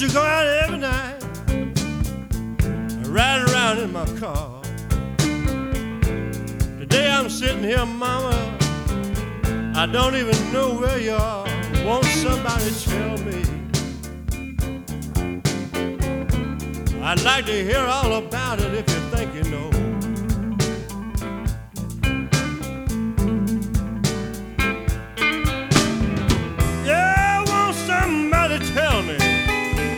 to go out every night, riding around in my car. Today I'm sitting here, mama, I don't even know where you are. Won't somebody tell me? I'd like to hear all about it if you think you know.